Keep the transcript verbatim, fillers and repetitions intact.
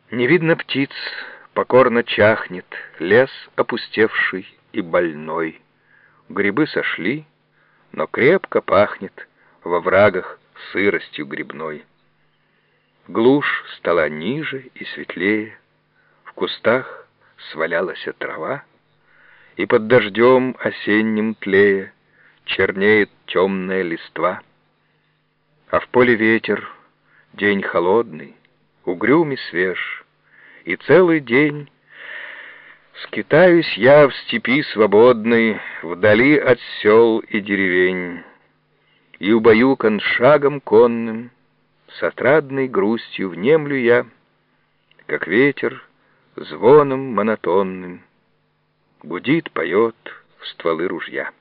Не видно птиц, покорно чахнет лес опустевший и больной. Грибы сошли, но крепко пахнет во врагах сыростью грибной. Глушь стала ниже и светлее, в кустах свалялась трава, и под дождем осенним тлея чернеет темная листва. А в поле ветер, день холодный, угрюм и свеж, и целый день скитаюсь я в степи свободной, вдали от сел и деревень, и убаюкан шагом конным, с отрадной грустью внемлю я, как ветер звоном монотонным гудит, поет в стволы ружья.